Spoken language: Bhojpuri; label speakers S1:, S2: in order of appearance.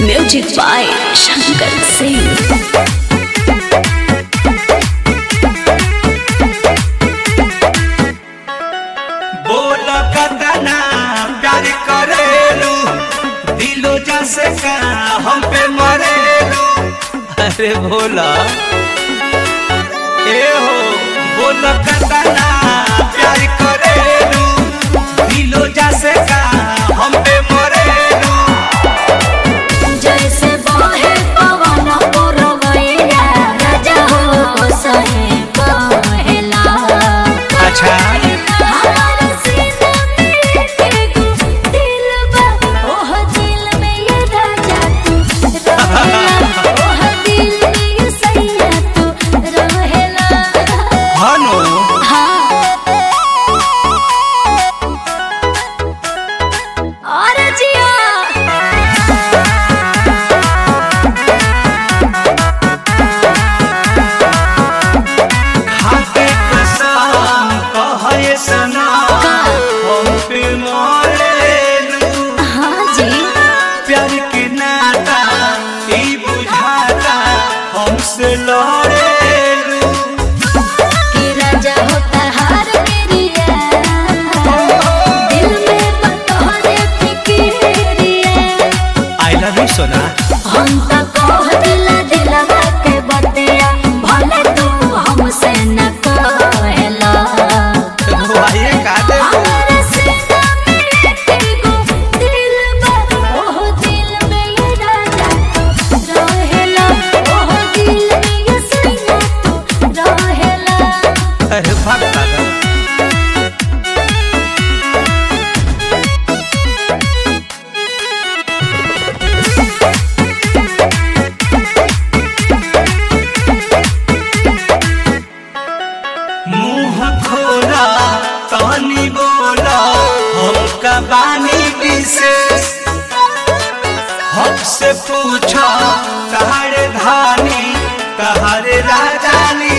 S1: Music by Shankar Singh.
S2: प्यार करेलू दिलो जैसे का हम पे मरेलू। अरे भोला ए हो बोला कतना प्यार करेलू दिलो जैसे का हम पे मरेलू।
S1: जैसे बहे पवन पुरवैया राजा हो सहे बहेला।
S2: अच्छा प्यार के नाता ई बुझाता हमसे लड़ेलू
S1: कि राजा होता हार मेरिया दिल में बतौरे फिकिरिया।
S2: आई लव यू सोना
S1: हम तो कह दिला दिलवा के बतिया भले तू हमसे न कहला।
S2: भाई का दे अरे भगता मुंह खोला तनी बोला हमका बानी विशेष हमसे पूछा तहारे धानी तहारे राजानी